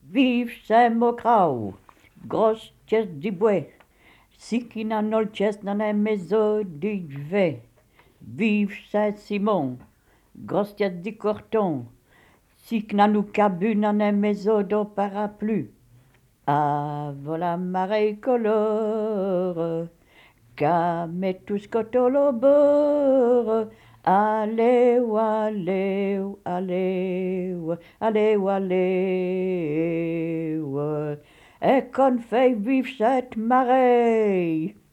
Vive Saint-Mocrao, grosse pièce du bois, si qui n'a non pièce dans la maison du vé. Vive Saint-Simon, grosse pièce du corton, si qui n'a nous cabu dans la maison de parapluie. Ah, voilà marée colore, qu'a met tous côté au bord. Allez, ou allez, ou allez, ou allez, ou allez, ou. Et qu'on fait vivre cette marée.